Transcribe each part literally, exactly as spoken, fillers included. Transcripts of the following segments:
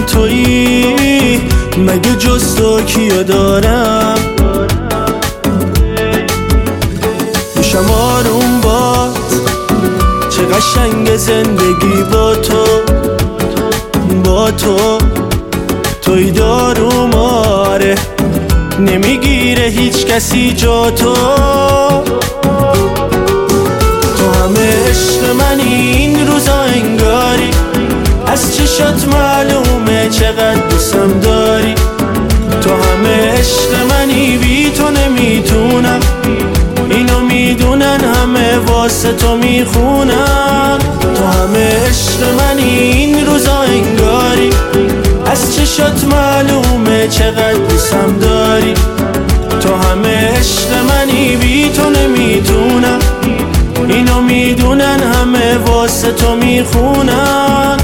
تویی، مگه جز تو کیو دارم؟ میشم آروم باد، چه قشنگ زندگی با تو، با تو توی داروم. آره نمیگیره هیچ کسی جا تو، تو همه عشق منی این روزا انگاری، از چشات معلومه چقدر دوستم داری. تو همه عشق منی بی تو نمیتونم، اینو میدونن همه واسه تو میخونم. تو همه عشق منی این روزا انگاری، از چشات معلومه چقدر دوستم داری. تو همه عشق منی بی تو نمیتونم، اینو میدونن همه واسه تو میخونن.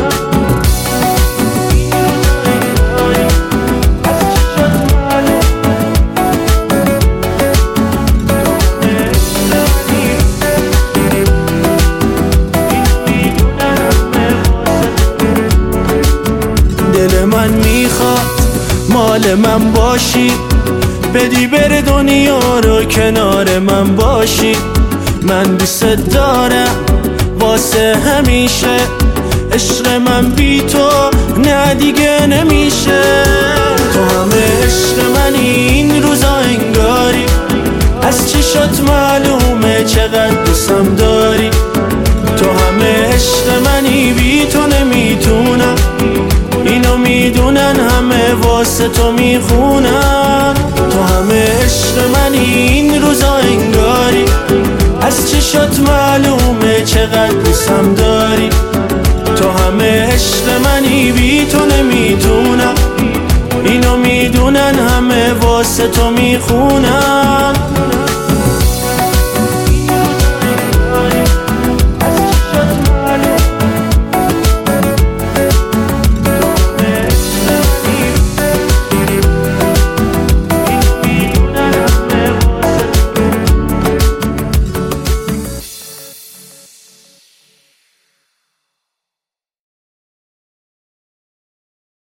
دل من میخواد مال من باشی، بدی بره دنیا رو کنار من باشی. من دوست دارم واسه همیشه، عشق من بی تو نه دیگه نمیشه. تو همه عشق منی این روزا انگاری، از چشات معلومه چقدر دوستم داری. تو همه عشق منی بی تو نمیتونم، اینو میدونن همه واسه تو میخونن. تو همه عشق منی این روزا انگاری، از چشات معلومه چقدر دوستم داری. تو همه عشق منی بی تو نمیتونم، اینو میدونن همه واسه تو میخونن.